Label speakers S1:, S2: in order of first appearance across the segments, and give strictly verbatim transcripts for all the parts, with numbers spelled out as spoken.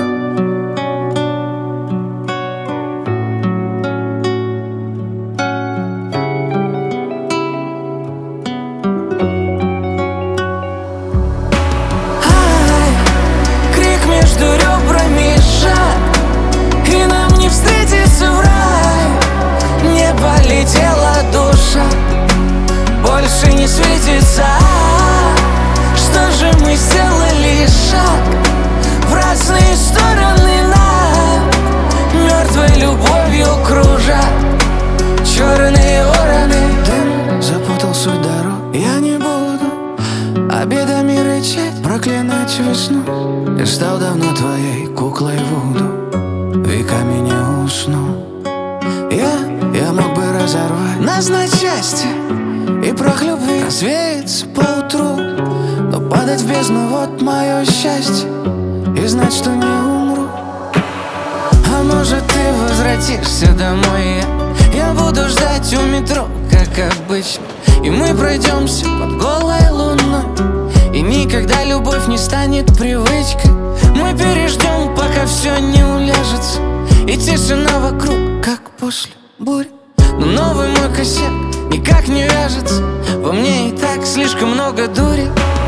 S1: Полетела душа, больше не светится. Что же мы сделали шаг в разные стороны над мертвой любовью кружа черные вороны. Дым запутал суть дорог. Я не буду обедами рычать, проклинать весну. Я стал давно твоей куклой вуду, веками не усну. Я, я мог бы разорвать нас на части и прах любви развеется поутру, но падать в бездну — вот мое счастье, и знать, что не умру. А может, ты возвратишься домой, я, я буду ждать у метро, как обычно, и мы пройдемся под голой луной, и никогда любовь не станет привычкой. Мы переждем, пока все не уляжется, и тишина вокруг, как после бури. Но новый мой косяк никак не вяжется, во мне и так слишком много дури.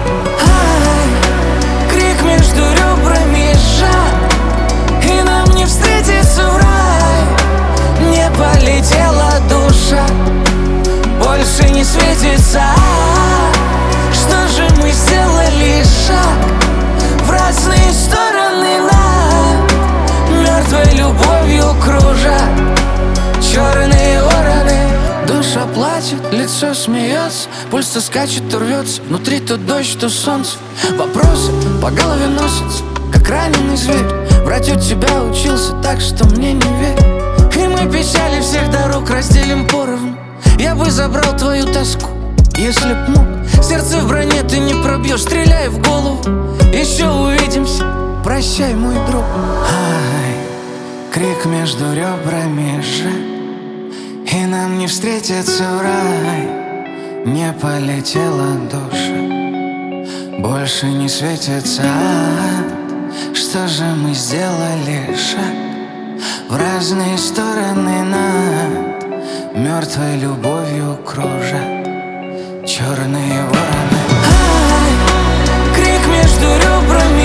S1: Ай, крик между ребрами сжат, и нам не встретиться в рай. Не полетела душа, больше не светится. Что же мы сделали шаг в разные стороны над мертвой любовью кружа черные вороны. Душа плачет, лицо смеется, пульс то скачет, то рвется, внутри то дождь, то солнце. Вопросы по голове носятся, как раненый зверь. Врать у тебя учился так, что мне не верь. И мы печали всех дорог разделим поровну. Я бы забрал твою тоску, если б мог. Сердце в броне ты не пробьешь, стреляй в голову. Еще увидимся, прощай, мой друг. Ай, крик между ребрами сжат, и нам не встретиться в рай. Не полетела душа, больше не светится ад. Что же мы сделали шаг в разные стороны над мертвой любовью кружа черные вороны. Ай, крик между ребрами